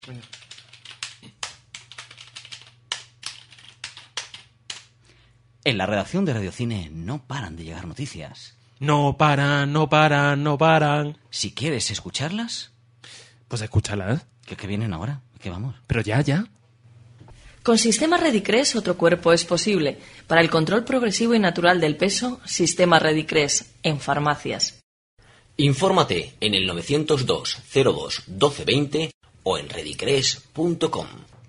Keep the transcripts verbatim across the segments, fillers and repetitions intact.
En la redacción de Radiocine no paran de llegar noticias. No paran, no paran, no paran. Si quieres escucharlas, pues escúchalas. ¿Qué, qué vienen ahora? ¿Qué vamos? Pero ya, ya. Con Sistema Redicres otro cuerpo es posible. Para el control progresivo y natural del peso, Sistema Redicres en farmacias. Infórmate en el novecientos dos cero dos doce veinte o en redicres punto com.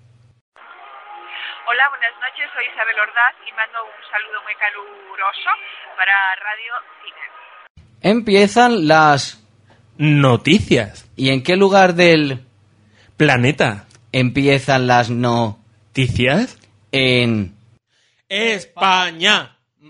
Hola, buenas noches, soy Isabel Ordaz y mando un saludo muy caluroso para Radio Cine. Empiezan las noticias. ¿Y en qué lugar del planeta empiezan las noticias? En España.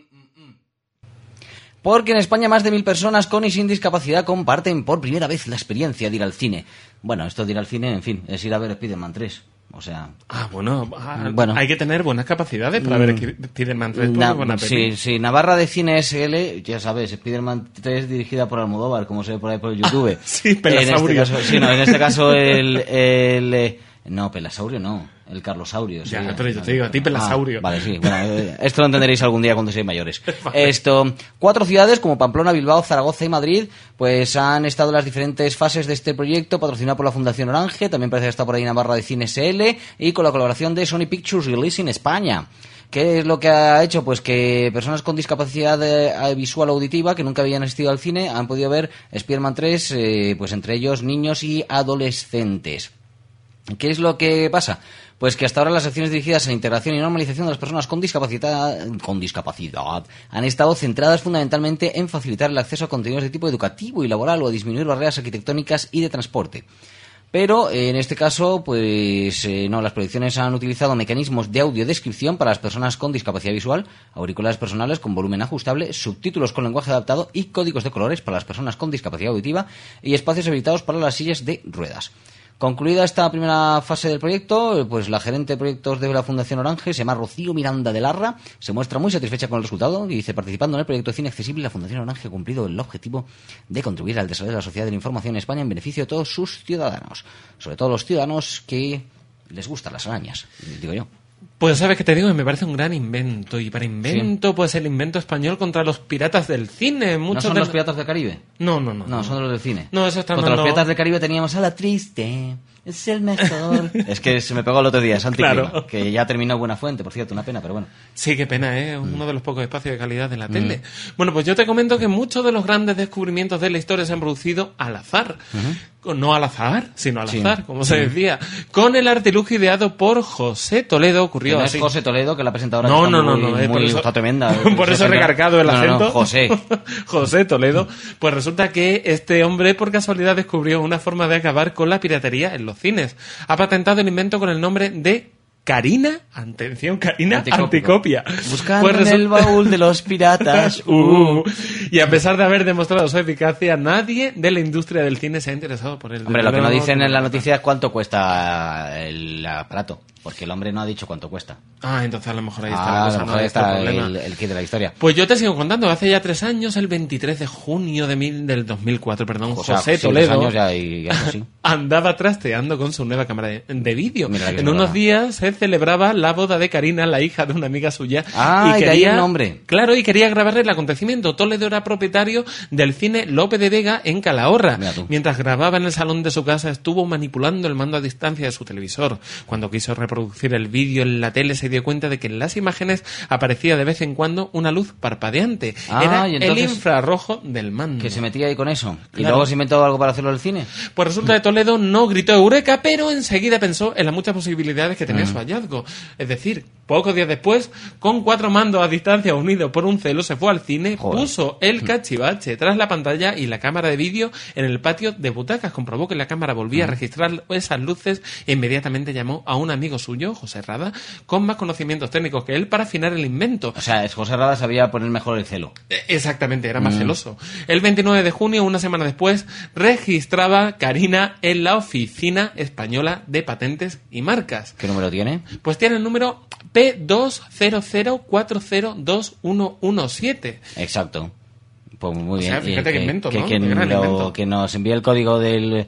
Porque en España más de mil personas con y sin discapacidad comparten por primera vez la experiencia de ir al cine. Bueno, esto de ir al cine, en fin, es ir a ver Spider-Man tres. O sea... Ah, bueno, ah, bueno, hay que tener buenas capacidades para ver Spider-Man tres. Na- buena sí, sí, Navarra de Cine S L, ya sabes, Spider-Man tres dirigida por Almodóvar, como se ve por ahí por el YouTube. Sí, Pelasaurio. En este caso, sí, no, en este caso el... el eh, no, Pelasaurio no, el Carlosaurio. Sí, ya, pero yo te digo, a ti Pelasaurio. Ah, vale, sí, bueno, eh, esto lo entenderéis algún día cuando seáis mayores. Vale. Esto, cuatro ciudades como Pamplona, Bilbao, Zaragoza y Madrid, pues han estado en las diferentes fases de este proyecto, patrocinado por la Fundación Orange, también parece que está por ahí Navarra de Cine S L, y con la colaboración de Sony Pictures Releasing España. ¿Qué es lo que ha hecho? Pues que personas con discapacidad eh, visual o auditiva que nunca habían asistido al cine han podido ver Spider-Man tres, eh, pues entre ellos niños y adolescentes. ¿Qué es lo que pasa? Pues que hasta ahora las acciones dirigidas a la integración y normalización de las personas con discapacidad, con discapacidad han estado centradas fundamentalmente en facilitar el acceso a contenidos de tipo educativo y laboral o a disminuir barreras arquitectónicas y de transporte. Pero eh, en este caso, pues eh, no, las proyecciones han utilizado mecanismos de audiodescripción para las personas con discapacidad visual, auriculares personales con volumen ajustable, subtítulos con lenguaje adaptado y códigos de colores para las personas con discapacidad auditiva y espacios habilitados para las sillas de ruedas. Concluida esta primera fase del proyecto, pues la gerente de proyectos de la Fundación Orange, se llama Rocío Miranda de Larra, se muestra muy satisfecha con el resultado y dice: participando en el proyecto de Cine Accesible, la Fundación Orange ha cumplido el objetivo de contribuir al desarrollo de la sociedad de la información en España en beneficio de todos sus ciudadanos, sobre todo los ciudadanos que les gustan las arañas, digo yo. Pues sabes que te digo que me parece un gran invento, y para invento, sí, pues el invento español contra los piratas del cine. Muchos ¿No son de... los piratas del Caribe? No, no, no. No, no. Son los del cine. No, eso está Contra dando... los piratas del Caribe teníamos a la triste, es el mejor. Es que se me pegó el otro día, Santi claro. Clima, que ya terminó Buena Fuente, por cierto, una pena, pero bueno. Sí, qué pena, ¿eh? Mm. Uno de los pocos espacios de calidad de la mm. tele. Bueno, pues yo te comento que muchos de los grandes descubrimientos de la historia se han producido al azar. Uh-huh. No al azar, sino al azar, sí, como sí. se decía. Con el artilugio ideado por José Toledo, ocurrió no así. Es José Toledo, que la presentadora no, está no, muy, no, no, eh, muy, por eso, está tremenda. Por eso he recargado el no, acento. No, no, José. José Toledo. Pues resulta que este hombre, por casualidad, descubrió una forma de acabar con la piratería en los cines. Ha patentado el invento con el nombre de Carina, atención, Carina Anticopia. Buscando pues en el baúl de los piratas. uh, y a pesar de haber demostrado su eficacia, nadie de la industria del cine se ha interesado por él. Hombre, lo que no dicen en la noticia es cuánto cuesta el aparato, porque el hombre no ha dicho cuánto cuesta. Ah, entonces a lo mejor ahí está ah, la cosa. A lo mejor no ahí está el, el, el kit de la historia. Pues yo te sigo contando. Hace ya tres años, el veintitrés de junio de mil, del dos mil cuatro, perdón, o sea, José sí, Toledo años ya y, ya sí. andaba trasteando con su nueva cámara de, de vídeo. En unos verdad. días se celebraba la boda de Karina, la hija de una amiga suya. Ah, y quería, de ahí el nombre. Claro, y quería grabarle el acontecimiento. Toledo era propietario del cine Lope de Vega en Calahorra. Mientras grababa en el salón de su casa, estuvo manipulando el mando a distancia de su televisor. Cuando quiso reproducir el vídeo en la tele, se dio cuenta de que en las imágenes aparecía de vez en cuando una luz parpadeante. Ah, era ¿y entonces, el infrarrojo del mando. Que se metía ahí con eso. Claro. ¿Y luego se inventó algo para hacerlo del cine? Pues resulta que Toledo no gritó eureka, pero enseguida pensó en las muchas posibilidades que tenía mm. su hallazgo. Es decir, pocos días después, con cuatro mandos a distancia unidos por un celo, se fue al cine, Joder. puso el cachivache tras la pantalla y la cámara de vídeo en el patio de butacas. Comprobó que la cámara volvía mm. a registrar esas luces e inmediatamente llamó a un amigo suyo, José Rada, con más conocimientos técnicos que él para afinar el invento. O sea, José Rada sabía poner mejor el celo. Exactamente, era más mm. celoso. El veintinueve de junio, una semana después, registraba Karina en la Oficina Española de Patentes y Marcas. ¿Qué número tiene? Pues tiene el número P dos cero cero cuatro cero dos uno uno siete. Exacto. Pues muy bien. O sea, fíjate que, qué invento, que, ¿no? Que, qué gran lo, invento. que nos envíe el código del...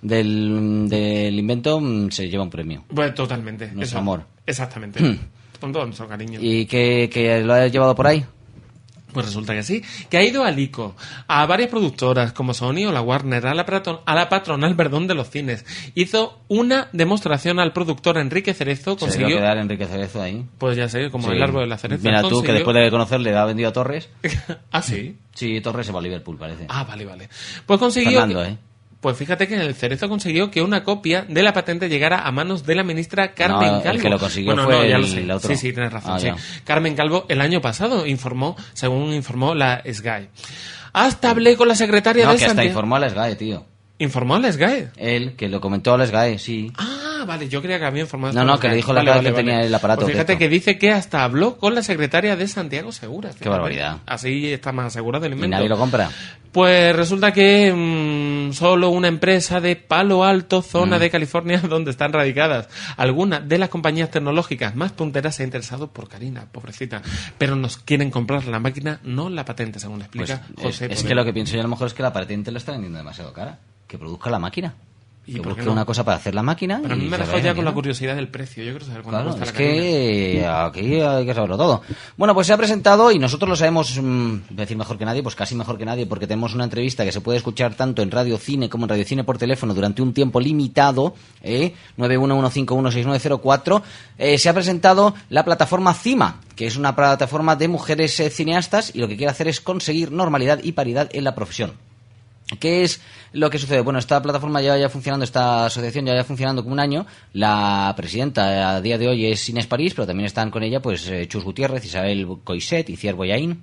del, del invento mm, se lleva un premio. Bueno, totalmente. Nuestro Eso, amor. Exactamente. Hmm. Con todo nuestro cariño. ¿Y que, que lo has llevado por ahí? Pues resulta que sí, que ha ido al I C O, a varias productoras como Sony o la Warner, a la, praton, a la patronal perdón, de los cines. Hizo una demostración al productor Enrique Cerezo. Consiguió... ¿Se iba a quedar Enrique Cerezo ahí? Pues ya sé, como Sí. el árbol de la cereza. Mira tú, consiguió... que después de conocerle ha vendido a Torres. ¿Ah, sí? Sí, Torres se va a Liverpool, parece. Ah, vale, vale. Pues consiguió... Fernando, que... ¿eh? Pues fíjate que el Cerezo consiguió que una copia de la patente llegara a manos de la ministra Carmen No, el Calvo. que lo consiguió bueno, fue no, ya el- lo sé. el otro. Sí, sí, tienes razón. Ah, sí. ya. Carmen Calvo el año pasado informó, según informó la S G A E. Hasta hablé con la secretaria No, de que hasta Santiago. informó a la S G A E, tío. ¿Informó a la S G A E? Él, que lo comentó a la S G A E, sí. Ah, vale, yo creía que había informado. No, esto no, a la que S G A E. le dijo la Vale, cara vale, que vale. tenía el aparato Pues fíjate directo. que dice que hasta habló con la secretaria de Santiago Segura. Fíjate. barbaridad. Así está más asegurado el Y invento. nadie lo compra. Pues resulta que mmm, solo una empresa de Palo Alto, zona Mm. de California, donde están radicadas algunas de las compañías tecnológicas más punteras, se ha interesado por Karina, pobrecita. Pero nos quieren comprar la máquina, no la patente, según Pues explica es, José. es Toledo. que lo que pienso yo a lo mejor es que la patente la está vendiendo demasiado cara. Que produzca la máquina. ¿Y Que por qué busque no? una cosa para hacer la máquina. Pero a mí y me se dejó vaya ya con la vendiendo. curiosidad del precio. Yo quiero saber cuánto Claro, cuesta es la Karina. que aquí hay que saberlo todo. Bueno, pues se ha presentado y nosotros lo sabemos, mmm, decir mejor que nadie, pues casi mejor que nadie, porque tenemos una entrevista que se puede escuchar tanto en Radio Cine como en Radio Cine por teléfono durante un tiempo limitado, ¿eh? nueve uno uno cinco uno seis nueve cero cuatro. Eh, se ha presentado la plataforma CIMA, que es una plataforma de mujeres eh, cineastas y lo que quiere hacer es conseguir normalidad y paridad en la profesión. ¿Qué es lo que sucede? Bueno, esta plataforma ya ya funcionando, esta asociación ya ya funcionando como un año. La presidenta a día de hoy es Inés París, pero también están con ella pues eh, Chus Gutiérrez, Isabel Coixet y Cier Boyaín.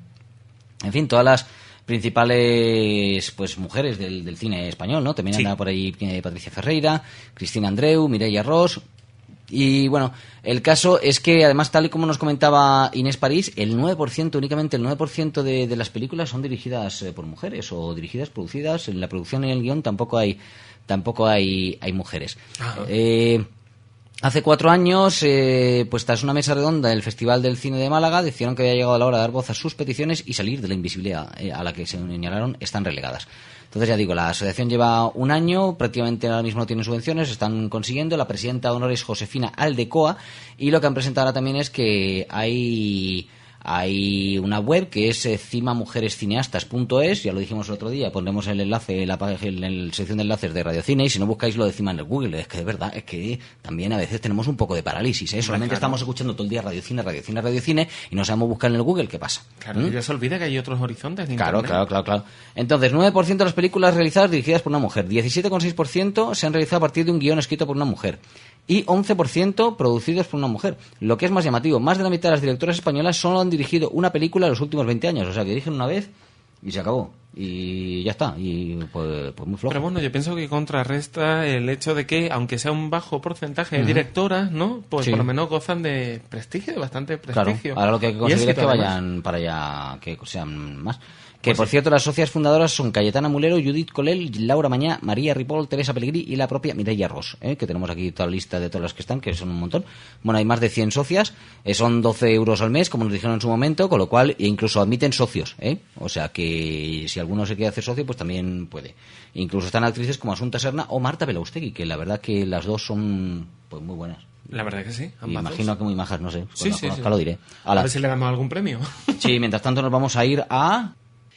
En fin, todas las principales pues mujeres del, del cine español, ¿no? También Sí. anda por ahí eh, Patricia Ferreira, Cristina Andreu, Mireia Ros. Y bueno, el caso es que además, tal y como nos comentaba Inés París, el nueve por ciento, únicamente el nueve por ciento de, de las películas son dirigidas eh, por mujeres o dirigidas, producidas. En la producción y en el guión tampoco hay tampoco hay, hay mujeres. Ajá. Eh, hace cuatro años, eh, pues tras una mesa redonda del Festival del Cine de Málaga, decidieron que había llegado la hora de dar voz a sus peticiones y salir de la invisibilidad eh, a la que se señalaron están relegadas. Entonces, ya digo, la asociación lleva un año, prácticamente ahora mismo no tiene subvenciones, están consiguiendo. La presidenta de honor es Josefina Aldecoa y lo que han presentado ahora también es que hay... Hay una web que es eh, cima mujeres cineastas punto es, ya lo dijimos el otro día, pondremos el enlace en la, pag- en la sección de enlaces de Radio Cine y si no buscáis lo de Cima en el Google, es que de verdad, es que también a veces tenemos un poco de parálisis, ¿eh? Solamente claro. estamos escuchando todo el día Radio Cine, Radio Cine, Radio Cine y no sabemos buscar en el Google qué pasa. Claro, ¿Mm? que ya se olvida que hay otros horizontes de Claro, Internet. claro, claro, claro. Entonces, nueve por ciento de las películas realizadas dirigidas por una mujer, diecisiete coma seis por ciento se han realizado a partir de un guión escrito por una mujer y once por ciento producidos por una mujer. Lo que es más llamativo, más de la mitad de las directoras españolas solo han dirigido una película en los últimos veinte años, o sea, que dirigen una vez y se acabó. Y ya está, y pues, pues muy flojo. Pero bueno, yo pienso que contrarresta el hecho de que, aunque sea un bajo porcentaje de directoras, ¿no? Pues Sí. por lo menos gozan de prestigio, de bastante Claro, prestigio. ahora lo que hay que Y conseguir es éxito, que además. vayan para allá, que sean más. Que, Pues por sí. cierto, las socias fundadoras son Cayetana Mulero, Judith Colel, Laura Mañá, María Ripoll, Teresa Pellegrí y la propia Mireia Ros, ¿eh? Que tenemos aquí toda la lista de todas las que están, que son un montón. Bueno, hay más de cien socias, eh, son doce euros al mes, como nos dijeron en su momento, con lo cual e incluso admiten socios, ¿eh? O sea que si alguno se quiere hacer socio, pues también puede. Incluso están actrices como Asunta Serna o Marta Belaustegui, que la verdad que las dos son pues muy buenas. La verdad que sí. Y ambas imagino dos. que muy majas, no sé. Sí, Cuando sí, conozca sí. lo diré. A Hala. ver si le damos algún premio. Sí, mientras tanto nos vamos a ir a...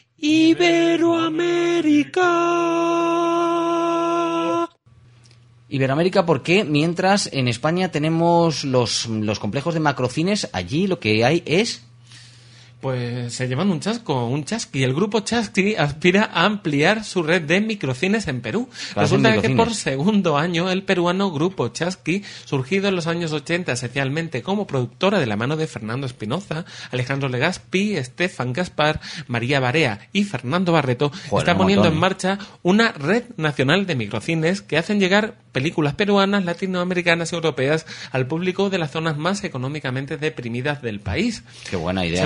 Iberoamérica. Iberoamérica, ¿por qué? Mientras en España tenemos los, los complejos de macrocines, allí lo que hay es... Pues se llevan un chasco, un chasqui. El grupo Chasqui aspira a ampliar su red de microcines en Perú. Claro, Resulta son que microcines. por segundo año el peruano grupo Chasqui, surgido en los años ochenta esencialmente como productora de la mano de Fernando Espinoza, Alejandro Legazpi, Estefan Gaspar, María Barea y Fernando Barreto, Joder, está un poniendo montón, en ¿eh? marcha una red nacional de microcines que hacen llegar películas peruanas, latinoamericanas y europeas al público de las zonas más económicamente deprimidas del país. Qué buena idea, Según la verdad ha que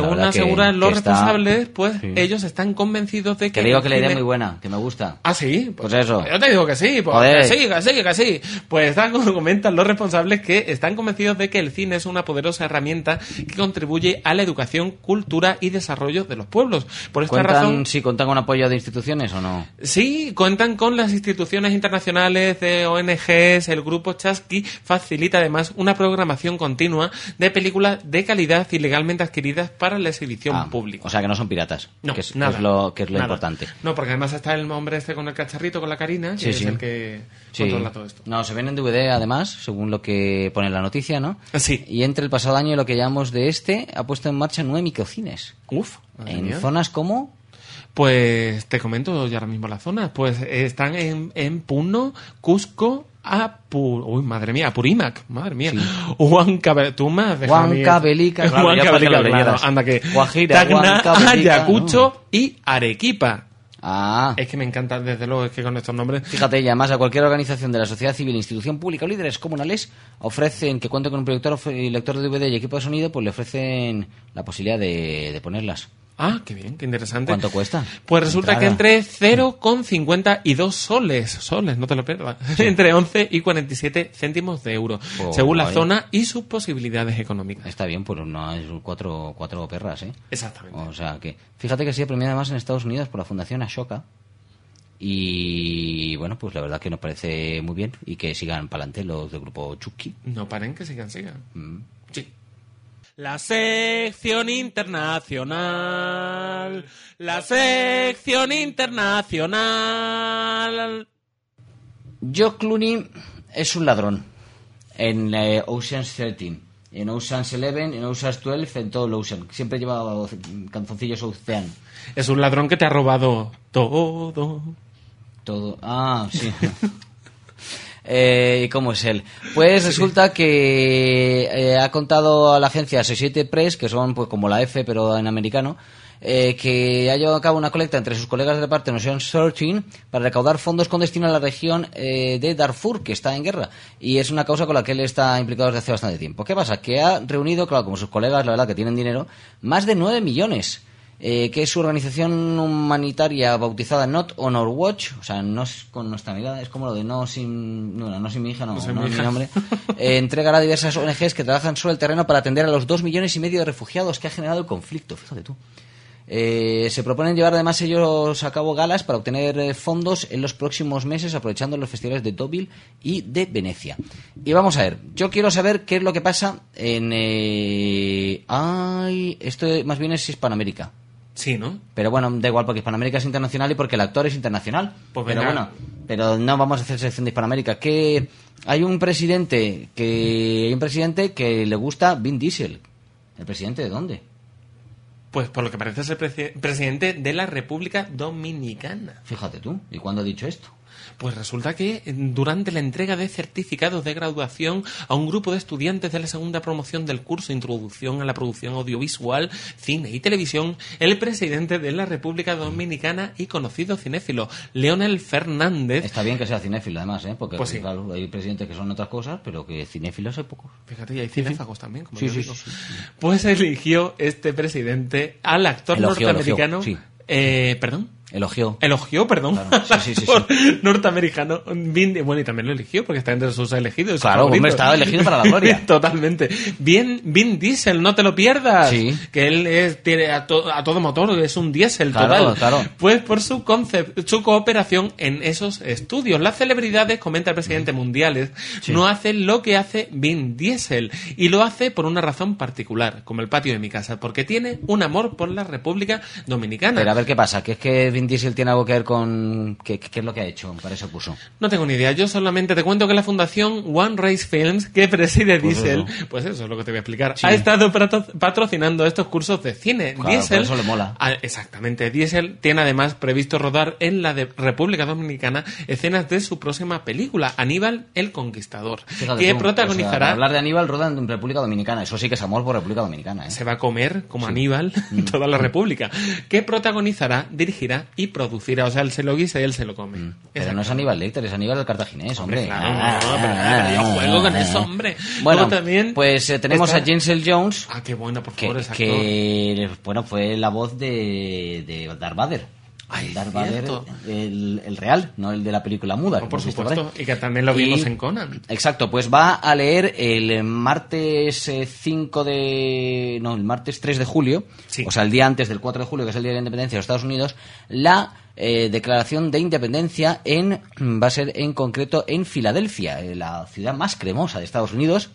aseguran los que está- responsables, pues Sí. ellos están convencidos de que... Que digo el que la idea es cine- muy buena, que me gusta. Ah, sí. Pues eso. Yo te digo que sí, pues Joder. que sí, que sí, que sí. Pues están, como comentan los responsables, que están convencidos de que el cine es una poderosa herramienta que contribuye a la educación, cultura y desarrollo de los pueblos. Por esta ¿Cuentan, razón, si cuentan con apoyo de instituciones o no? sí, cuentan con las instituciones internacionales de O N Ges. El grupo Chasqui facilita además una programación continua de películas de calidad y legalmente adquiridas para la exhibición Ah, pública. O sea, que no son piratas. No, que es, que nada, es lo, que es lo nada. importante. No, porque además está el hombre este con el cacharrito, con la Karina, que Sí, es sí. el que Sí. controla todo esto. No, se ven en D V D además, según lo que pone en la noticia, ¿no? Sí. Y entre el pasado año y lo que llamamos de este, ha puesto en marcha nueve microcines. Uf, madre En mía. zonas como... Pues te comento ya ahora mismo las zonas. Pues eh, están en, en Puno, Cusco, Apur... Uy, madre mía, Apurímac, madre mía. Huancavelica, tú me has dejado a mí- Huancavelica, claro, ya para que Huancavelica, lo claro, leyeras. anda que... Guajira, Tacna, Huancavelica, Ayacucho y Arequipa. Ah, Es que me encanta, desde luego, es que con estos nombres... fíjate, y además a cualquier organización de la sociedad civil, institución pública o líderes comunales ofrecen que cuente con un proyector o y lector de D V D y equipo de sonido, pues le ofrecen la posibilidad de, de ponerlas. Ah, qué bien, qué interesante. ¿Cuánto cuesta? Pues resulta Entrada. que entre cero coma cincuenta y dos soles, soles, no te lo pierdas, entre once y cuarenta y siete céntimos de euro, Oh, según la guay. zona y sus posibilidades económicas. Está bien, pues no es cuatro, cuatro perras, ¿eh? Exactamente. O sea que, fíjate que ha sido premiada además en Estados Unidos por la Fundación Ashoka. Y bueno, pues la verdad que nos parece muy bien y que sigan para adelante los del grupo Chucky. No paren, que sigan, sigan. Mm. Sí. La sección internacional, la sección internacional. George Clooney es un ladrón en eh, Ocean's trece, en Ocean's once, en Ocean's doce, en todo el Ocean. Siempre lleva canzoncillos Ocean. Es un ladrón que te ha robado todo. Todo. Ah, sí. Eh, ¿Y cómo es él? Pues resulta que eh, ha contado a la agencia Associated Press, que son pues como la F pero en americano, eh, que ha llevado a cabo una colecta entre sus colegas de reparto en Ocean's trece para recaudar fondos con destino a la región eh, de Darfur, que está en guerra. Y es una causa con la que él está implicado desde hace bastante tiempo. ¿Qué pasa? Que ha reunido, claro, como sus colegas, la verdad, que tienen dinero, más de nueve millones. Eh, que es su organización humanitaria bautizada Not on Our Watch, o sea, no es con nuestra mirada, es como lo de no sin, no, no sin mi hija, no, No sin no mi es mi hija. nombre, eh, entregará a diversas O N Ges que trabajan sobre el terreno para atender a los dos millones y medio de refugiados que ha generado el conflicto, fíjate tú. Eh, se proponen llevar además ellos a cabo galas para obtener eh, fondos en los próximos meses, aprovechando los festivales de Deauville y de Venecia. Y vamos a ver, yo quiero saber qué es lo que pasa en... Eh... Ay, esto más bien es Hispanoamérica. Sí, ¿no? Pero bueno, da igual porque Hispanoamérica es internacional y porque el actor es internacional. Pues pero venga. bueno, pero no vamos a hacer selección de Hispanoamérica. Que hay un presidente que hay un presidente que le gusta Vin Diesel. ¿El presidente de dónde? Pues por lo que parece es el presi- presidente de la República Dominicana. Fíjate tú. ¿Y cuándo ha dicho esto? Pues resulta que durante la entrega de certificados de graduación a un grupo de estudiantes de la segunda promoción del curso Introducción a la Producción Audiovisual, Cine y Televisión, el presidente de la República Dominicana y conocido cinéfilo, Leonel Fernández, Está bien que sea cinéfilo además, ¿eh? Porque Pues sí. claro, hay presidentes que son otras cosas, pero que cinéfilos hay pocos. fíjate, y hay cinéfagos también, como Sí, yo sí, digo, sí, sí. pues eligió este presidente al actor Elogió, norteamericano, elogió, sí. eh, perdón, Elogió. Elogió, perdón, Claro, sí, sí, sí, al actor norteamericano Vin, bueno, y también lo eligió porque está entre sus elegidos. sus Claro, favoritos. hombre, estaba elegido para la gloria. Totalmente. Bien, Vin Diesel, no te lo pierdas. Sí. Que él es, tiene a, to- a todo motor, es un diésel Claro, total. claro. Pues por su concep- su cooperación en esos estudios. Las celebridades, comenta el presidente mundiales, Sí. no hacen lo que hace Vin Diesel. Y lo hace por una razón particular, como el patio de mi casa, porque tiene un amor por la República Dominicana. Pero a ver qué pasa, que es que Vin Diesel tiene algo que ver con... ¿Qué, qué es lo que ha hecho para ese curso? No tengo ni idea, yo solamente te cuento que la fundación One Race Films, que preside Pues Diesel, eso. pues eso es lo que te voy a explicar, Sí. ha estado pato- patrocinando estos cursos de cine. Claro, Diesel, por eso le mola. Ah, exactamente, Diesel tiene además previsto rodar en la de República Dominicana escenas de su próxima película, Aníbal el Conquistador, Fíjate que tú, protagonizará... o sea, para hablar de Aníbal rodan en República Dominicana. Eso sí que es amor por República Dominicana, ¿eh? Se va a comer como Sí. Aníbal Mm. toda la República, que protagonizará, dirigirá y producirá. O sea, él se lo guisa y él se lo come. Mm. Pero no es Aníbal Lecter, es Aníbal el cartaginés, hombre. Claro, ah, no, pero, ah, pero yo ah, juego ah, con ah, eso, ah. hombre. Bueno, Luego también pues eh, tenemos está- a Denzel Jones, Ah, qué bueno, por que, favor, ese actor. que bueno, fue la voz de, de Darth Vader. Ay, El Darth Vader, cierto. el, el real, no el de la película muda. Oh, que por hemos visto por supuesto, ahí. y que también lo vimos Y- en Conan. Exacto, pues va a leer el martes eh, cinco de... No, el martes tres de julio, Sí. o sea, el día antes del cuatro de julio, que es el Día de la Independencia de los Estados Unidos, la eh, declaración de independencia en va a ser en concreto en Filadelfia, eh, la ciudad más cremosa de Estados Unidos,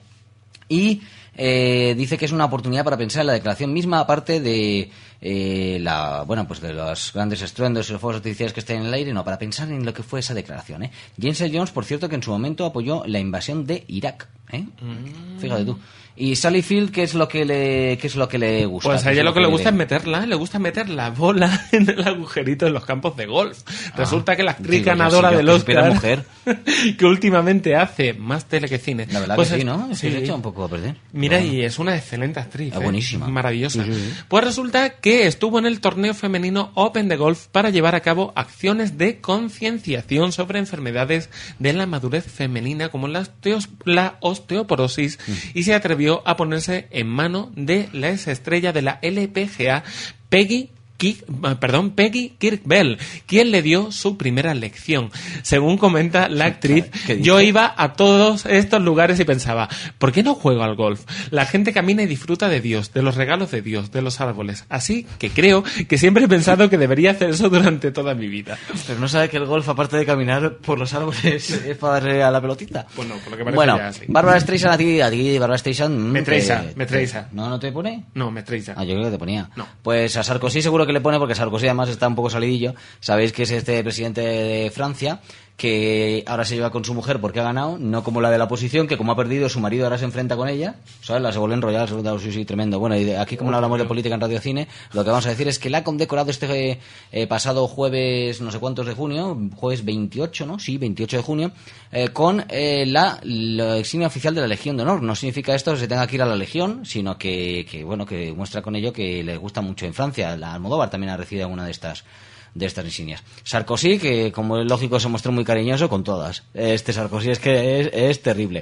y eh, dice que es una oportunidad para pensar en la declaración misma, aparte de eh, la bueno pues de los grandes estruendos y los fuegos artificiales que estén en el aire, no, para pensar en lo que fue esa declaración. ¿eh? Denzel Jones, por cierto, que en su momento apoyó la invasión de Irak. ¿eh? Mm. Fíjate tú. Y Sally Field, ¿qué es lo que le qué es lo que le gusta? Pues a ¿Qué es ella lo que le gusta es ve? meterla, le gusta meter la bola en el agujerito en los campos de golf. Resulta que la actriz digo yo, ganadora si yo del que supiera Oscar, mujer. que últimamente hace más tele que cine. La verdad pues que sí, es- ¿no? Es que sí. se echa un poco a perder. Mira, Bueno. y es una excelente actriz. Es ¿eh? buenísima. Maravillosa. Sí, sí, sí. Pues resulta que estuvo en el torneo femenino Open de golf para llevar a cabo acciones de concienciación sobre enfermedades de la madurez femenina como la, osteos- la osteoporosis Mm. y se atrevió a ponerse en mano de la exestrella de la L P G A, Peggy Kirk, perdón, Peggy Kirk Bell, quien le dio su primera lección. Según comenta la actriz, ¿Qué dice? yo iba a todos estos lugares y pensaba, ¿por qué no juego al golf? La gente camina y disfruta de Dios, de los regalos de Dios, de los árboles. Así que creo que siempre he pensado que debería hacer eso durante toda mi vida. Pero no sabe que el golf, aparte de caminar por los árboles, es para darle a la pelotita. Bueno, por lo que parece Bueno, ya sí. Bárbara Streisand, a ti, a ti, Bárbara Streisand... mm, Me treisa, te- me treisa. ¿No, no te pone? No, me treisa. Ah, yo creo que te ponía. No. Pues a Sarkozy seguro que le pone, porque Sarkozy además está un poco salidillo. Sabéis que es este presidente de Francia, que ahora se lleva con su mujer porque ha ganado, no como la de la oposición, que como ha perdido, su marido ahora se enfrenta con ella. ¿Sabes? La se vuelve a enrollar, se vuelve a- sí, sí, tremendo. Bueno, y de- aquí como no hablamos de política en Radio Cine, lo que vamos a decir es que la ha condecorado este eh, pasado jueves, no sé cuántos de junio, jueves veintiocho, ¿no? Sí, veintiocho de junio, eh, con eh, la, la insignia oficial de la Legión de Honor. No significa esto que se tenga que ir a la Legión, sino que, que bueno, que muestra con ello que le gusta mucho en Francia. La Almodóvar también ha recibido alguna de estas de estas insignias. Sarkozy, que como es lógico se mostró muy cariñoso con todas. Este Sarkozy es que es, es terrible.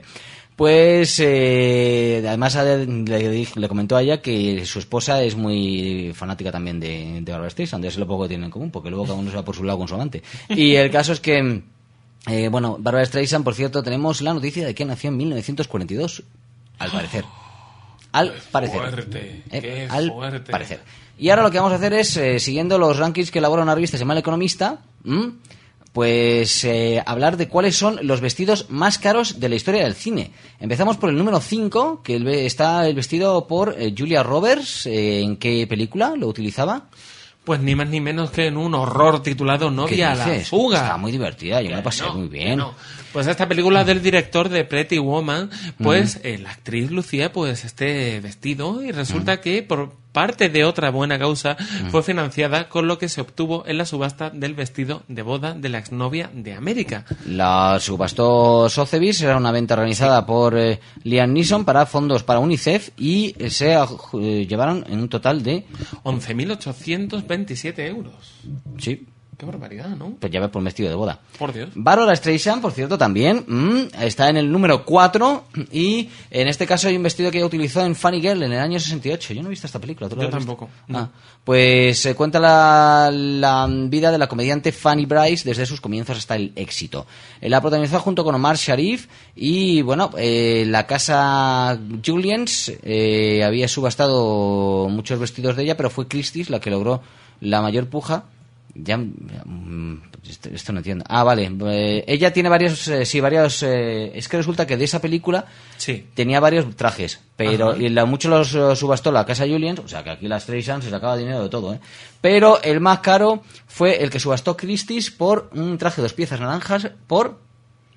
Pues eh, además le, le, le comentó a ella que su esposa es muy fanática también de, de Barbara Streisand, es lo poco que tienen en común, porque luego cada uno se va por su lado con su amante. Y el caso es que, eh, bueno, Barbara Streisand, por cierto, tenemos la noticia de que nació en mil novecientos cuarenta y dos, al parecer. Al parecer. fuerte, Eh, qué al fuerte. parecer. Y ahora lo que vamos a hacer es, eh, siguiendo los rankings que elabora una revista que se llama El Economista, ¿m? pues eh, hablar de cuáles son los vestidos más caros de la historia del cine. Empezamos por el número cinco, que el ve- está el vestido por eh, Julia Roberts. Eh, ¿En qué película lo utilizaba? Pues ni más ni menos que en un horror titulado ¿Qué Novia a la dices? fuga. Está muy divertida, yo me la pasé No, muy bien. no. Pues esta película del director de Pretty Woman, pues eh, la actriz lucía pues este vestido y resulta que por parte de otra buena causa fue financiada con lo que se obtuvo en la subasta del vestido de boda de la exnovia de América. La subastó Sotheby's, era una venta organizada por eh, Liam Neeson para fondos para UNICEF y eh, se eh, llevaron en un total de... once mil ochocientos veintisiete euros. Sí, Qué barbaridad, ¿no? pues ya ves por un vestido de boda. Por Dios. Bárbara Streisand, por cierto, también mm, está en el número cuatro y en este caso hay un vestido que ella utilizó en Funny Girl en el año sesenta y ocho. Yo no he visto esta película. ¿Tú la Yo has visto? tampoco, Ah, pues se cuenta la, la vida de la comediante Fanny Brice desde sus comienzos hasta el éxito. Eh, La protagonizó junto con Omar Sharif y, bueno, eh, la casa Julians eh, había subastado muchos vestidos de ella, pero fue Christie's la que logró la mayor puja. Ya, mm, esto, esto no entiendo. Ah, vale. Eh, ella tiene varios, eh, sí, varios. Eh, es que resulta que de esa película Sí. tenía varios trajes, pero Ajá. y la, muchos los eh, subastó la casa Julians, o sea que aquí la Streisand se sacaba dinero de todo, ¿eh? Pero el más caro fue el que subastó Christie's por un traje de dos piezas naranjas por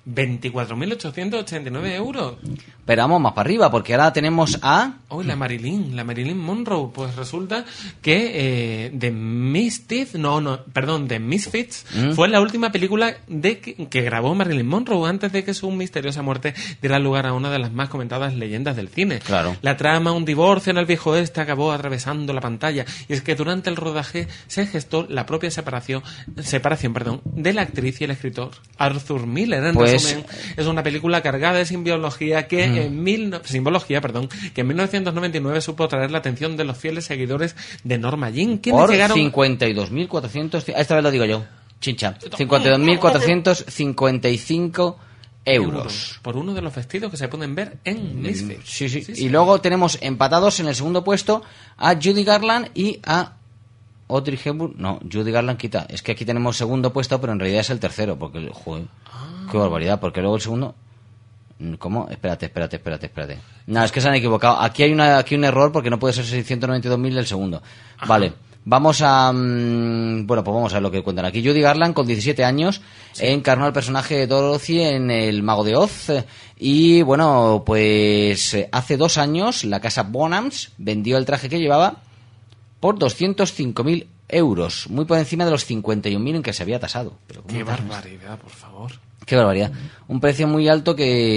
veinticuatro mil ochocientos ochenta y nueve euros. Pero vamos más para arriba, porque ahora tenemos a... Hoy la Marilyn, la Marilyn Monroe. Pues resulta que eh, The Misfits, no, no, perdón, The Misfits ¿Mm? fue la última película de que, que grabó Marilyn Monroe antes de que su misteriosa muerte diera lugar a una de las más comentadas leyendas del cine. Claro. La trama, un divorcio en el viejo oeste, acabó atravesando la pantalla, y es que durante el rodaje se gestó la propia separación, separación, perdón, de la actriz y el escritor Arthur Miller. En pues... resumen, es una película cargada de simbología que mm. en mil simbología, perdón, que en mil novecientos noventa y nueve supo atraer la atención de los fieles seguidores de Norma Jean, que por llegaron... cincuenta y dos mil cuatrocientos, esta vez lo digo yo, chincha, cincuenta y dos mil cuatrocientos cincuenta y cinco euros por uno de los vestidos que se pueden ver en Misfits. Sí, sí, sí, sí. Y luego tenemos empatados en el segundo puesto a Judy Garland y a Audrey Hepburn. No, Judy Garland quita. Es que aquí tenemos segundo puesto, pero en realidad es el tercero, porque, joder, ah. qué barbaridad, porque luego el segundo... ¿Cómo? Espérate, espérate, espérate, espérate. No, es que se han equivocado. Aquí hay una aquí un error, porque no puede ser seiscientos noventa y dos mil el segundo. Ajá. Vale, vamos a... Mmm, bueno, pues vamos a ver lo que cuentan aquí. Judy Garland, con diecisiete años, sí. encarnó el personaje de Dorothy en El Mago de Oz. Y, bueno, pues hace dos años la casa Bonhams vendió el traje que llevaba por doscientos cinco mil euros, muy por encima de los cincuenta y un mil en que se había tasado. Pero qué barbaridad, por favor. Qué barbaridad. Un precio muy alto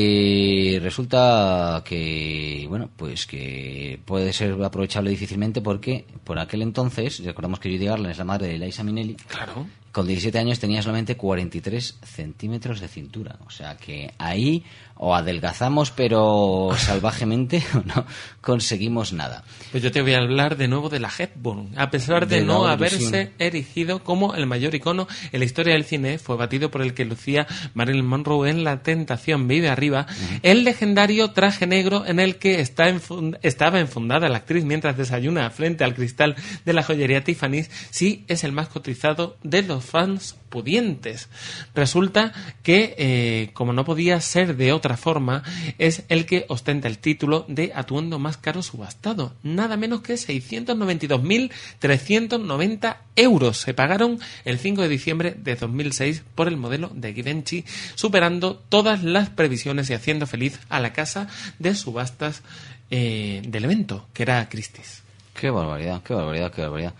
que resulta que, bueno, pues que puede ser aprovechable difícilmente, porque por aquel entonces, recordamos que Judy Garland es la madre de Liza Minnelli. Claro. Con diecisiete años tenía solamente cuarenta y tres centímetros de cintura. O sea que ahí o adelgazamos, pero salvajemente, o no conseguimos nada. Pues yo te voy a hablar de nuevo de la Hepburn. A pesar de, de no haberse erigido como el mayor icono en la historia del cine, fue batido por el que lucía Marilyn Monroe en La tentación vive arriba, uh-huh. el legendario traje negro en el que está enfund- estaba enfundada la actriz mientras desayuna frente al cristal de la joyería Tiffany's, sí es el más cotizado de los fans pudientes. Resulta que, eh, como no podía ser de otra forma, es el que ostenta el título de atuendo más caro subastado. Nada menos que seiscientos noventa y dos mil trescientos noventa euros se pagaron el cinco de diciembre de dos mil seis por el modelo de Givenchy, superando todas las previsiones y haciendo feliz a la casa de subastas eh, del evento, que era Christie's. Qué barbaridad, qué barbaridad, qué barbaridad.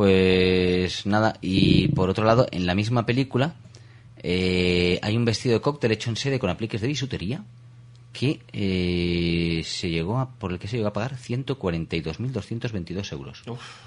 Pues nada, y por otro lado, en la misma película eh, hay un vestido de cóctel hecho en serie con apliques de bisutería que eh, se llegó a, por el que se llegó a pagar ciento cuarenta y dos mil doscientos veintidós euros.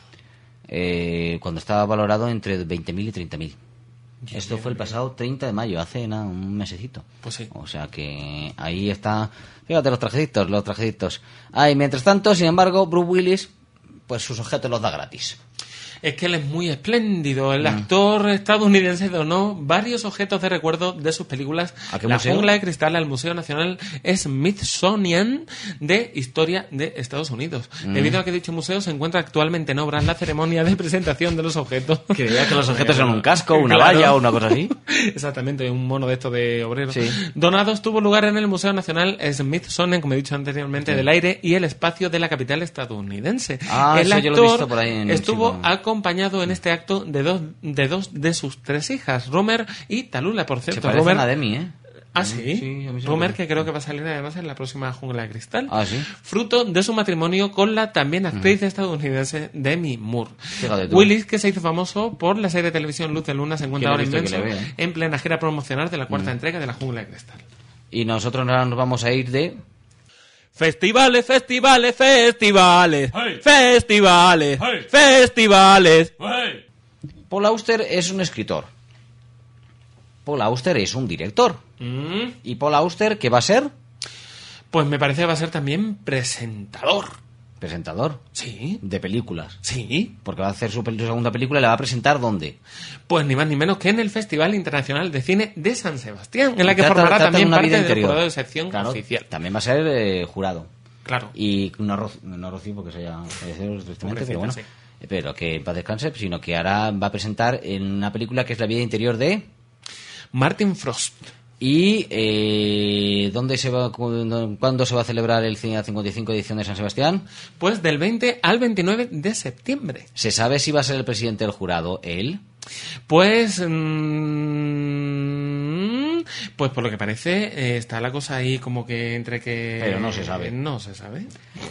Eh, cuando estaba valorado entre veinte mil y treinta mil. Esto fue el pasado treinta de mayo, hace nada, un mesecito. Pues sí. O sea que ahí está. Fíjate los trajecitos, los trajecitos. Ah, y mientras tanto, sin embargo, Bruce Willis, pues sus objetos los da gratis. Es que él es muy espléndido. El mm. actor estadounidense donó varios objetos de recuerdo de sus películas. ¿A qué La museo? Jungla de Cristal al Museo Nacional Smithsonian de Historia de Estados Unidos. Mm. Debido a que dicho museo se encuentra actualmente en obras la ceremonia de presentación de los objetos. Que diría que los objetos eran un casco, una claro. valla o una cosa así. Exactamente, un mono de estos de obreros. Sí. Donados tuvo lugar en el Museo Nacional Smithsonian, como he dicho anteriormente, sí. del aire y el espacio de la capital estadounidense. Ah, el eso actor yo lo he visto por ahí en estuvo sí, no. acompañado en este acto de dos de dos de sus tres hijas, Romer y Tallulah, por cierto. Se parecen Romer, a Demi, ¿eh? Ah, sí. sí Romer, que creo que va a salir además en la próxima Jungla de Cristal. Ah, sí. Fruto de su matrimonio con la también actriz mm. estadounidense Demi Moore. Fíjate Willis, que se hizo famoso por la serie de televisión Luz de Luna, se encuentra ahora inmenso ve, ¿eh? en plena gira promocional de la cuarta mm. entrega de la Jungla de Cristal. Y nosotros ahora nos vamos a ir de... Festivales, festivales, festivales, hey. festivales, hey. festivales. Hey. Paul Auster es un escritor. Paul Auster es un director. Mm. ¿Y Paul Auster qué va a ser? Pues me parece que va a ser también presentador. ¿Presentador? Sí. ¿De películas? Sí. Porque va a hacer su, su segunda película y la va a presentar ¿dónde? Pues ni más ni menos que en el Festival Internacional de Cine de San Sebastián, en la que trata, formará trata también parte del jurado de sección claro, oficial. También va a ser eh, jurado. Claro. Y no, Ro- no Rocío, porque se haya fallecido tristemente, pero bueno. Sí. Pero que en paz descanse, sino que ahora va a presentar en una película que es La vida interior de... Martin Frost. ¿Y eh, dónde se va, cuándo se va a celebrar el cincuenta y cinco edición de San Sebastián? Pues del veinte al veintinueve de septiembre. ¿Se sabe si va a ser el presidente del jurado él? Pues... Mmm, Wingman, pues por lo que parece eh, está la cosa ahí como que entre que... Pero no se sabe. Eh, no se sabe.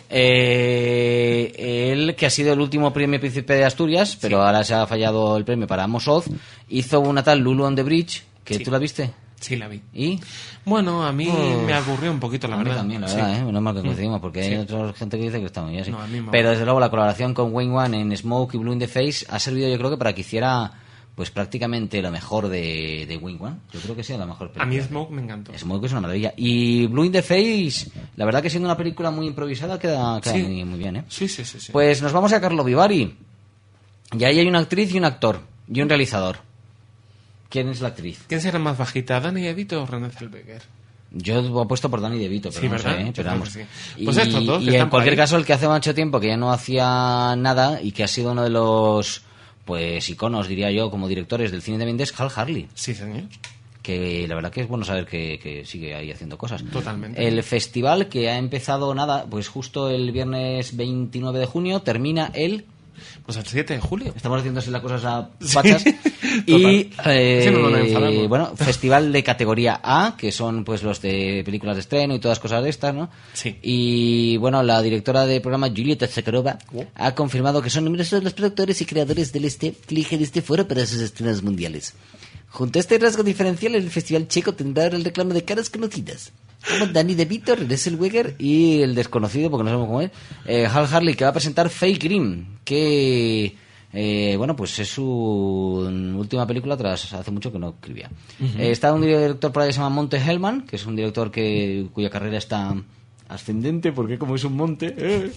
Eh, él, que ha sido el último premio Príncipe de Asturias, pero Sí. ahora se ha fallado el premio para Amos Oz, hizo una tal Lulu on the Bridge, que Sí. tú la viste. Sí, la vi. ¿Y? Bueno, a mí Uf. me aburrió un poquito, la a mí verdad. también, la Sí. verdad, ¿eh? Menos mal que coincidimos, porque Sí. hay otra gente que dice que está muy bien, sí. No, a mí me Pero gusta. desde luego la colaboración con Wayne Wan en Smoke y Blue in the Face ha servido, yo creo, que para que hiciera pues prácticamente lo mejor de, de Wayne Wan. Yo creo que sea la mejor película. A mí Smoke me encantó. Smoke es una maravilla. Y Blue in the Face, la verdad que siendo una película muy improvisada, queda, queda Sí. muy, muy bien, ¿eh? Sí, sí, sí. sí. Pues nos vamos a Carlo Vivari. Y ahí hay una actriz y un actor. Y un realizador. ¿Quién es la actriz? ¿Quién será más bajita, Dani DeVito o Renée Zellweger? Yo apuesto por Danny DeVito, pero Sí, no ¿verdad? sé, ¿eh? Yo Pero creo vamos. que sí. Pues estos dos que y en están por cualquier ahí. caso, el que hace mucho tiempo que ya no hacía nada y que ha sido uno de los pues iconos, diría yo, como directores del cine de Mendes, es Hal Harley. Sí, señor. Que la verdad que es bueno saber que, que sigue ahí haciendo cosas. Totalmente. El festival, que ha empezado nada, pues justo el viernes veintinueve de junio, termina el... Pues el siete de julio. Estamos haciéndose las cosas a pachas. Sí. Y Total. eh, Sí, no nos enfadamos. bueno, festival de categoría A, que son pues los de películas de estreno y todas cosas de estas, ¿no? Sí. Y bueno, la directora del programa, Julieta Zakharova, Oh. ha confirmado que son numerosos los productores y creadores del este que eligen este foro para sus estrenos mundiales. Junto a este rasgo diferencial, el festival checo tendrá el reclamo de caras conocidas, como Danny DeVito, Renée Zellweger y el desconocido, porque no sabemos cómo es, eh, Hal Harley, que va a presentar Fake Green, que eh, bueno, pues es su última película tras hace mucho que no escribía. Eh, está un director por ahí que se llama Monte Hellman, que es un director que cuya carrera está ascendente, porque como es un monte... eh.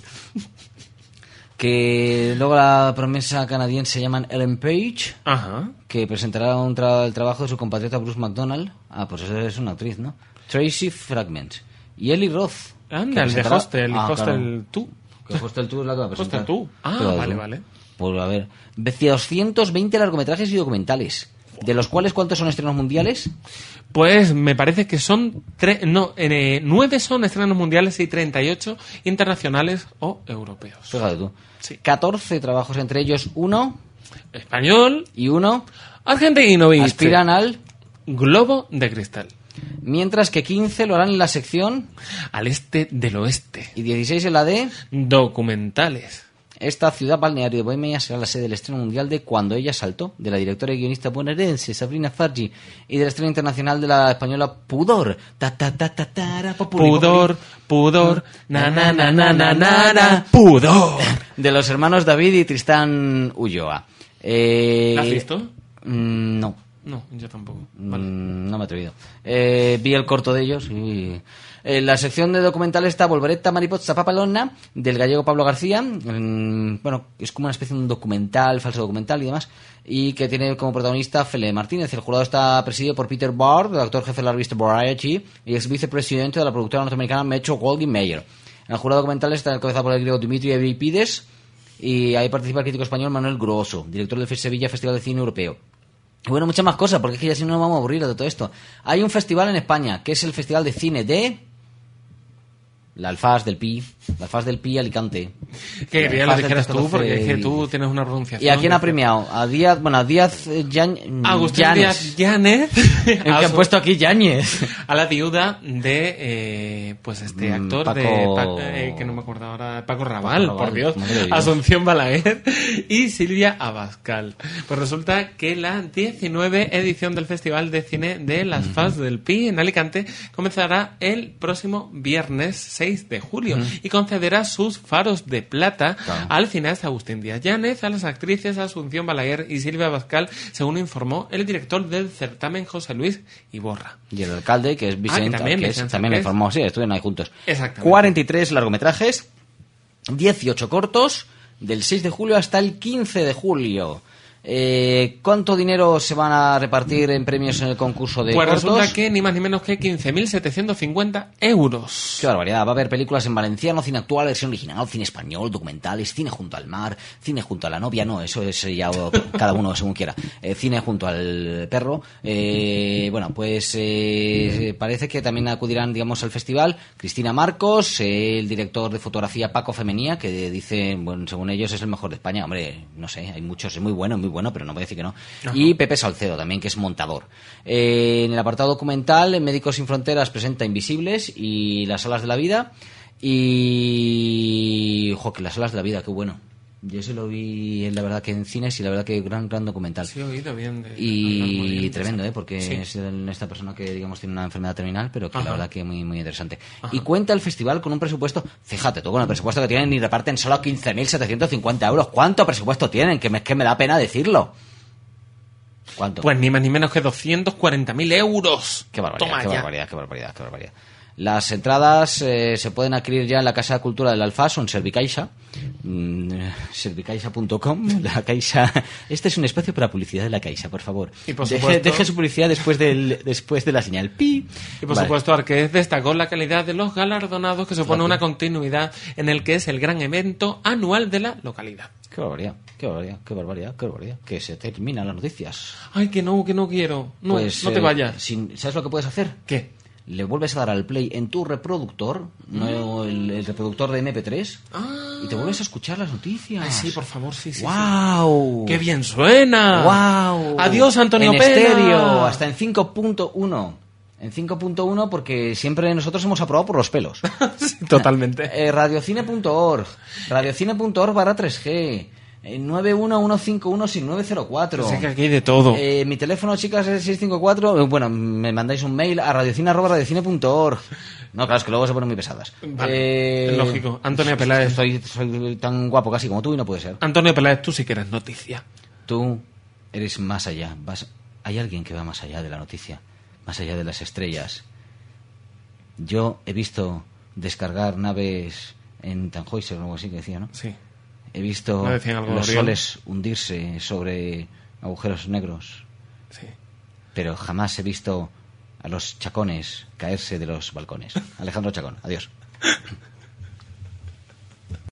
Que luego la promesa canadiense se llaman Ellen Page, Ajá. que presentará un tra- el trabajo de su compatriota Bruce McDonald. Ah, pues esa es una actriz, ¿no? Tracy Fragments. Y Eli Roth. Anda, que el de presentará- Hostel, Ah, Hostel claro. tú. Que Hostel tú es la que va a presentar. Hostel tú. Ah, Claro, vale, tú. vale. Pues a ver, doscientos veinte largometrajes y documentales. De los cuales, ¿cuántos son estrenos mundiales? Pues me parece que son tres, no, eh, nueve son estrenos mundiales y treinta y ocho internacionales o europeos. Fíjate tú. Sí. catorce trabajos, entre ellos uno Español, y uno argentino y aspiran al... Globo de Cristal. Mientras que quince lo harán en la sección Al este del oeste. y dieciséis en la de... Documentales. Esta ciudad balneario de Bohemia será la sede del estreno mundial de Cuando ella saltó, de la directora y guionista bonaerense Sabrina Fargi, y del estreno internacional de la española Pudor. Ta, ta, ta, ta, tara, populi, Pudor, pudor, na na na na na na na. populi. De los hermanos David y Tristán Ulloa. Eh, ¿La has visto? mm, No. No, yo tampoco. Mm, Vale. No me he atrevido. Eh, vi el corto de ellos y... En la sección de documental está Volveretta Mariposa Papalona, del gallego Pablo García. Mm, bueno, es como una especie de un documental, falso documental y demás. Y que tiene como protagonista Fele Martínez. El jurado está presidido por Peter Bard, el actor jefe de la revista Variety, y ex vicepresidente de la productora norteamericana Metro Goldwyn Mayer. En el jurado documental está encabezado por el griego Dimitri Euripides. Y ahí participa el crítico español Manuel Grosso, director del Sevilla Festival de Cine Europeo. Y bueno, muchas más cosas, porque es que ya si no nos vamos a aburrir de todo esto. Hay un festival en España, que es el Festival de Cine de... La Alfaz del Pi. La Alfaz del Pi Alicante. Que La quería lo Alfaz del dijeras tú, Testroce porque es que y- tú tienes una pronunciación. ¿Y a quién que- ha premiado? A Díaz... Bueno, a Díaz... eh, Yan- Agustín Llanes. Díaz Llanes. El que a han su- puesto aquí Yáñez. a la viuda de eh, pues este Mm, actor Paco- de Pa- eh, que no me acuerdo ahora, Paco Raval, Paco Raval, por Dios, madre de Dios. Asunción Balaguer y Silvia Abascal. Pues resulta que la diecinueve edición del Festival de Cine de las F A S del Pi en Alicante comenzará el próximo viernes seis de julio y concederá sus faros de plata Claro. al cineasta Agustín Díaz Llanes, a las actrices Asunción Balaguer y Silvia Abascal, según informó el director del certamen José Luis Iborra. Y el alcalde, que es Vicente, Ah, que también, que es- Vicente, también que le es- informó. Sí, estuvieron ahí juntos. Exactamente. cuarenta y tres largometrajes, dieciocho cortos, del seis de julio hasta el quince de julio. Eh, ¿Cuánto dinero se van a repartir en premios en el concurso de Pues cortos? resulta que ni más ni menos que quince mil setecientos cincuenta euros. Qué barbaridad. Va a haber películas en valenciano, cine actual, versión original, cine español, documentales, cine junto al mar, cine junto a la novia, no, eso es ya cada uno según quiera. Eh, cine junto al perro. Eh, bueno, pues eh, parece que también acudirán, digamos, al festival Cristina Marcos, eh, el director de fotografía Paco Femenía, que dice, bueno, según ellos es el mejor de España. Hombre, no sé, hay muchos, es muy bueno, muy bueno. bueno, pero no voy a decir que no. Ajá. Y Pepe Salcedo también, que es montador. Eh, en el apartado documental, Médicos Sin Fronteras presenta Invisibles y Las Alas de la Vida. Y... Ojo, que Las Alas de la Vida, qué bueno. Yo se lo vi, la verdad, que en cines y la verdad que gran, gran documental. Sí, he oído bien. De, Y bien tremendo, de ¿eh? Porque sí. es esta persona que, digamos, tiene una enfermedad terminal, pero que Ajá. la verdad que muy, muy interesante. Ajá. Y cuenta el festival con un presupuesto, fíjate tú, con el presupuesto que tienen y reparten solo quince mil setecientos cincuenta euros. ¿Cuánto presupuesto tienen? Que me, que me da pena decirlo. ¿Cuánto? Pues ni más ni menos que doscientos cuarenta mil euros. Qué barbaridad, Toma qué ya. barbaridad, qué barbaridad, qué barbaridad. Las entradas eh, se pueden adquirir ya en la Casa de Cultura del Alfaz o en Servicaixa, mm, servicaixa punto com. La Caixa. Este es un espacio para publicidad de la Caixa, por favor. Y por deje, supuesto- deje su publicidad después del después de la señal pi. Y por Vale. supuesto, Arqués destacó la calidad de los galardonados, que supone una continuidad en el que es el gran evento anual de la localidad. Qué barbaridad, qué barbaridad, qué barbaridad, qué barbaridad. Que se terminan las noticias. Ay, que no, que no quiero. No, Pues, no te eh, vayas. sin- ¿Sabes lo que puedes hacer? ¿Qué? Le vuelves a dar al play en tu reproductor, no el, el reproductor de eme pe tres, Ah. y te vuelves a escuchar las noticias. Ay, sí, por favor, sí, sí. sí. ¡Wow! ¡Qué bien suena! ¡Wow! Adiós, Antonio en Pena. estéreo, hasta en cinco punto uno. En cinco punto uno porque siempre nosotros hemos aprobado por los pelos. Sí, totalmente. eh, radiocine punto org, radiocine punto org barra tres ge, eh, nueve uno uno cinco uno seis nueve cero cuatro. Sé que aquí hay de todo. Eh, mi teléfono, chicas, es seis cinco cuatro. eh, Bueno, me mandáis un mail a radiocine arroba radiocine punto org. No, claro, es que luego se ponen muy pesadas. Vale, Eh, es lógico. Antonio Peláez. Soy, soy tan guapo casi como tú y no puede ser. Antonio Peláez, tú sí que eres noticia. Tú eres más allá. Vas... Hay alguien que va más allá de la noticia, más allá de las estrellas. Yo he visto descargar naves en Tannhäuser o algo así que decía, ¿no? Sí. He visto ¿No decían algo los de Orión? soles hundirse sobre agujeros negros, Sí. pero jamás he visto a los chacones caerse de los balcones. Alejandro Chacón, adiós.